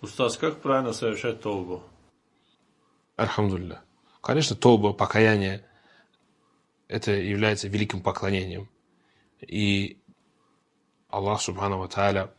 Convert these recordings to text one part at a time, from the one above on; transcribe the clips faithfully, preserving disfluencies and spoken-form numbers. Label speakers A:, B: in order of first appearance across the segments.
A: Устаз, как правильно совершать тоубу?
B: Альхамдулилля. Конечно, тоуба, покаяние, это является великим поклонением. И Аллах Субхану ва Тааля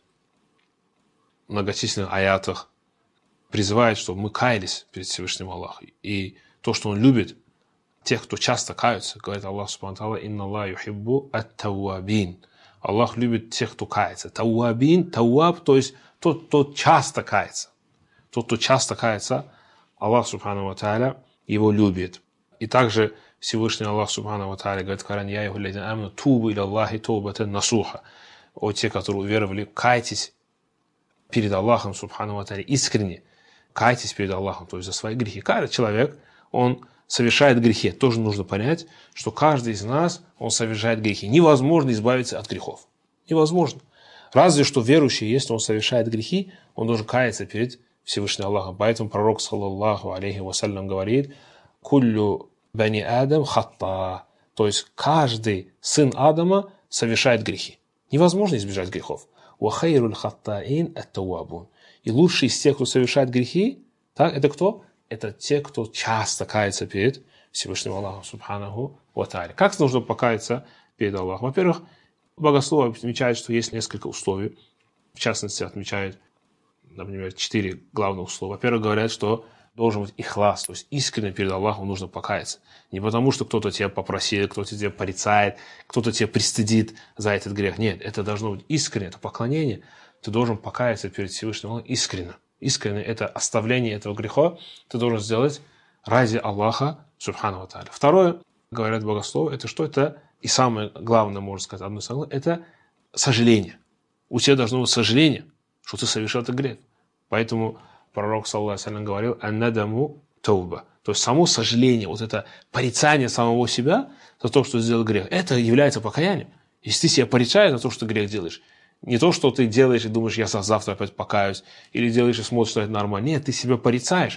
B: в многочисленных аятах призывает, чтобы мы каялись перед Всевышним Аллахом. И то, что Он любит, тех, кто часто каются, говорит Аллах Субхану ва Тааля: «Инна Аллах юхиббу ат-тауабин». Аллах любит тех, кто кается. Тауабин, тауаб, то есть тот, кто часто кается. Тот, кто часто кается, Аллах Субхану ва Тааля его любит. И также Всевышний Аллах Субхану ва Тааля говорит в Коране: «Я айюхаллазина аману тубу иля Аллахи таубатан насуха». О те, которые уверовали, кайтесь перед Аллахом Субхану ва Тааля искренне. Кайтесь перед Аллахом, то есть за свои грехи. Каждый человек, он совершает грехи. Тоже нужно понять, что каждый из нас, он совершает грехи. Невозможно избавиться от грехов. Невозможно. Разве что верующий, если он совершает грехи, он должен каяться перед Всевышним Аллахом. Поэтому пророк, саллаллаху алейхи вассалям, говорит: «Куллю бани Адам хатта». То есть каждый сын Адама совершает грехи. Невозможно избежать грехов. «Ва хайруль хаттаин ат-тауабун». И лучший из тех, кто совершает грехи, так, это кто? Это те, кто часто кается перед Всевышним Аллахом Субханаху ва Тааля. Как нужно покаяться перед Аллахом? Во-первых, богословы отмечают, что есть несколько условий. В частности, отмечают, например, четыре главных условия. Во-первых, говорят, что должен быть ихлас, то есть искренне перед Аллахом нужно покаяться. Не потому, что кто-то тебя попросил, кто-то тебя порицает, кто-то тебя пристыдит за этот грех. Нет, это должно быть искренне, это поклонение. Ты должен покаяться перед Всевышним Аллахом искренне. Искренне это оставление этого греха ты должен сделать ради Аллаха Субхану ва Тааля. Второе, говорят богословы, это что? Это, и самое главное, можно сказать, одно из самых, это сожаление. У тебя должно быть сожаление, что ты совершил этот грех. Поэтому пророк, саллаллаху алейхи ва саллям, говорил: «Ан-надаму тауба». То есть само сожаление, вот это порицание самого себя за то, что сделал грех, это является покаянием. Если ты себя порицаешь за то, что ты грех делаешь, не то, что ты делаешь и думаешь: я завтра опять покаюсь, или делаешь и смотришь, что это нормально. Нет, ты себя порицаешь.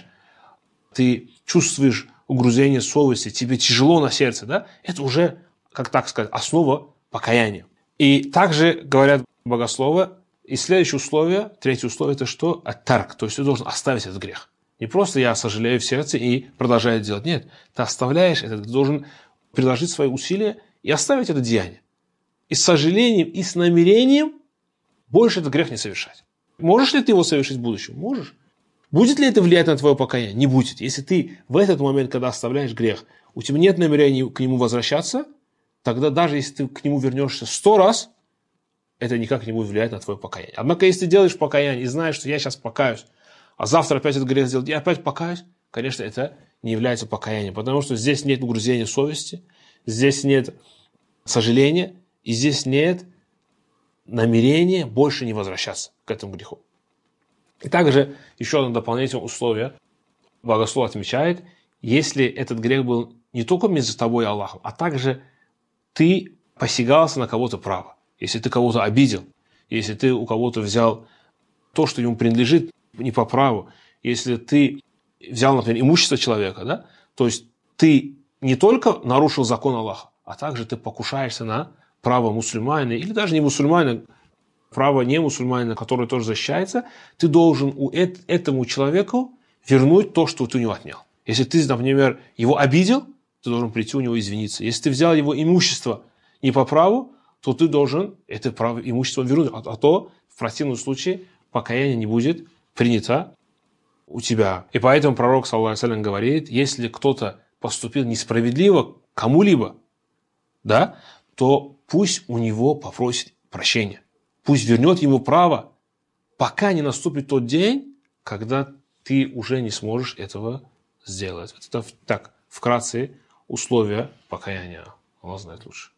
B: Ты чувствуешь угрызение совести, тебе тяжело на сердце, да? Это уже, как так сказать, основа покаяния. И также говорят богословы, и следующее условие, третье условие, это что? Ат-тарк, то есть ты должен оставить этот грех. Не просто я сожалею в сердце и продолжаю делать. Нет, ты оставляешь это, ты должен приложить свои усилия и оставить это деяние. И с сожалением, и с намерением больше этот грех не совершать. Можешь ли ты его совершить в будущем? Можешь. Будет ли это влиять на твое покаяние? Не будет. Если ты в этот момент, когда оставляешь грех, у тебя нет намерения к нему возвращаться, тогда даже если ты к нему вернешься сто раз, это никак не будет влиять на твое покаяние. Однако, если ты делаешь покаяние и знаешь, что я сейчас покаюсь, а завтра опять этот грех сделать, я опять покаюсь, конечно, это не является покаянием, потому что здесь нет угрызения совести, здесь нет сожаления, и здесь нет намерения больше не возвращаться к этому греху. И также еще одно дополнительное условие богослов отмечает: если этот грех был не только между тобой и Аллахом, а также ты посягался на кого-то право, если ты кого-то обидел, если ты у кого-то взял то, что ему принадлежит не по праву, если ты взял, например, имущество человека, да, то есть ты не только нарушил закон Аллаха, а также ты покушаешься на право мусульманина, или даже не мусульманина, право не мусульманина, которое тоже защищается, ты должен у эт- этому человеку вернуть то, что ты у него отнял. Если ты, например, его обидел, ты должен прийти у него извиниться. Если ты взял его имущество не по праву, то ты должен это право, имущество вернуть, а, а то в противном случае покаяние не будет принято у тебя. И поэтому пророк, саллаллаху алейхи ва саллям, говорит: если кто-то поступил несправедливо кому-либо, да, то пусть у него попросит прощения. Пусть вернет ему право, пока не наступит тот день, когда ты уже не сможешь этого сделать. Это так, вкратце, условия покаяния. Аллах знает лучше.